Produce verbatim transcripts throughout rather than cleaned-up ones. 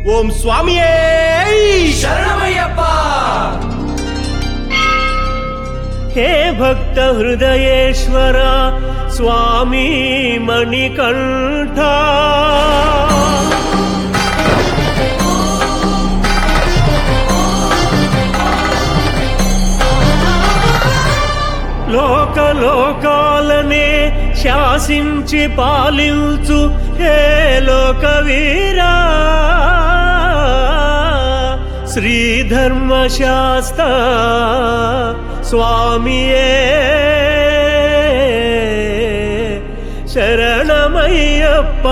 ఓం స్వామియే శరణమయ్యప్ప. హే భక్త హృదయేశ్వర స్వామి మణికంఠ, లోకలోకాలనే శాసించి పాలించు హే లోకవీరా, శ్రీధర్మశాస్త్ర స్వామియే శరణమయ్యప్ప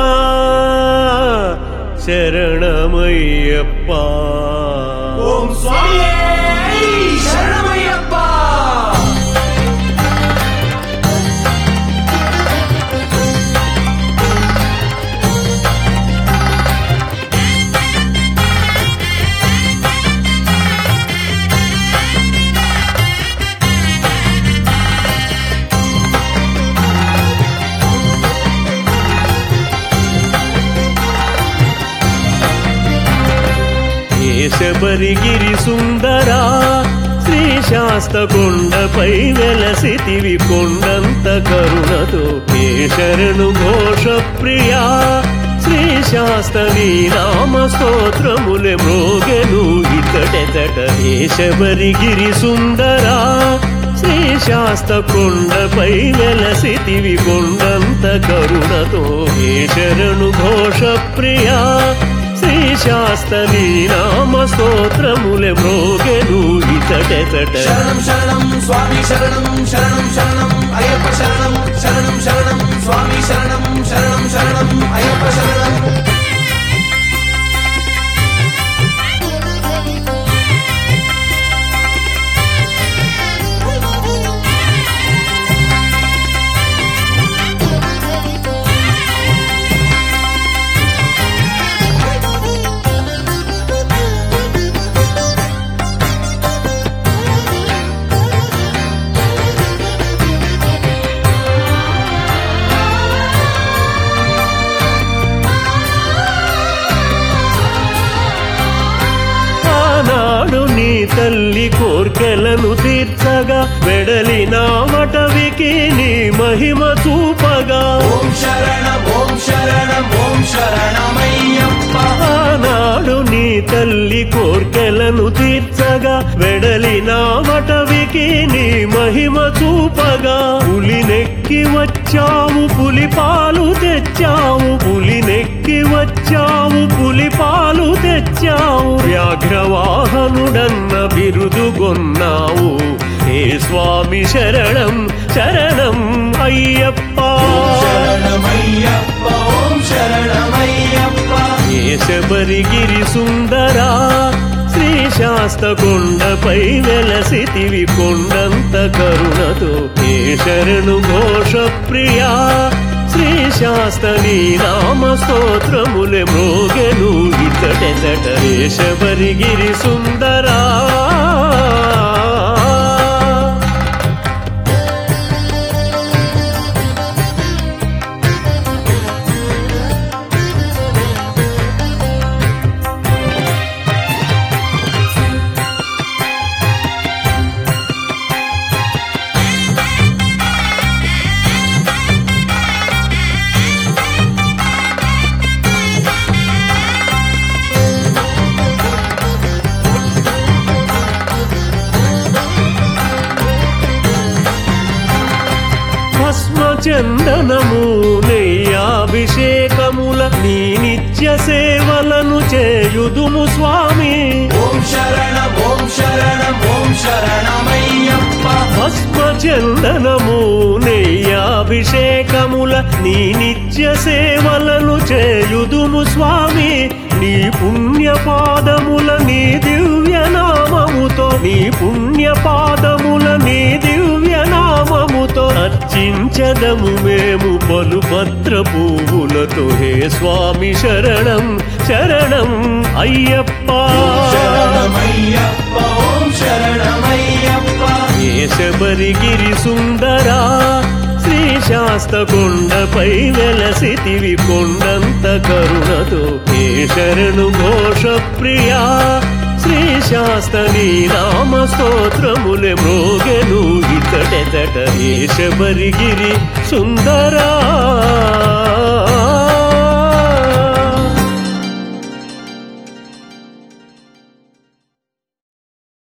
శరణమయ్యప్ప. ఓం స్వామియే శరణమయ్యప్ప. శబరిగిరి సుందరా శ్రీశాస్త కొండపై వెలసితివి కొండంత కరుణతో, హే శరణు ఘోష ప్రియా శ్రీశాస్త నీ నామ స్తోత్రములే మ్రోగెను ఇతడెతట. హే శబరిగిరి సుందరా శ్రీశాస్త కొండపై వెలసితివి కొండంత కరుణతో, హే శరణు ఘోష ప్రియా శ్రీశాస్త నీ నామ స్తోత్రములే మ్రోగెను ఇతడెతట. శరణం శరణం స్వామి శరణం శరణం శరణం అయ్యప్ప శరణం శరణం శరణం స్వామి శరణం శరణం శరణం అయ్యప్ప శరణం. తల్లి కోర్కెలను తీర్చగా వెడలిన వటవికి నీ మహిమ చూపగా, ఓం శరణం ఓం శరణం ఓం శరణమయ్యప్ప. ఆనాడు నీ తల్లి కోర్కెలను తీర్చగా వెడలిన వటవికి నీ మహిమ చూపగా, పులినెక్కి వచ్చావు పులిపాలు తెచ్చావు, పులినెక్కి వచ్చావు పులిపాలు తెచ్చావు, వ్యాఘ్రవాహనుడన్న బిరుదుగొన్నావు, హే స్వామి శరణం శరణం అయ్యప్ప శరణమయ్యప్ప. ఓం శరణమయ్యప్ప. హే శబరిగిరి సుందరా శ్రీశాస్త కొండపై వెలసితివి కొండంత కరుణతో, హే శరణు ఘోష ప్రియా శ్రీశాస్త నీ నామ స్తోత్రములే మ్రోగెను ఇతడెతట. హే శబరిగిరి సుందరా చందనము నెయ్యాభిషేకముల నీ నిత్య సేవలను చేయుదుము స్వామి, ఓం శరణం ఓం శరణం ఓం శరణమయ్యప్ప. భస్మ చందనము నెయ్యాభిషేకముల నీ నిత్య సేవలను చేయుదుము స్వామి, నీ పుణ్యపాదముల నీ దివ్య నామముతో, నీ పుణ్యపాదముల నీ దివ్య నామముతో అర్చించదము మేము పలు పత్ర పువ్వులతో, హే స్వామి శరణం శరణం అయ్యప్ప శరణమయ్యప్ప. ఓం శరణమయ్యప్ప. హే శబరిగిరి సుందరా శ్రీ శ్రీశాస్త కొండపై వెలసితివి కొండంత కరుణతో ఏ శరణు ఘోష ప్రియా శ్రీశాస్త నీ నామ స్తోత్రములే మ్రోగెను ఇతడెతట ఏ శబరిగిరి సుందరా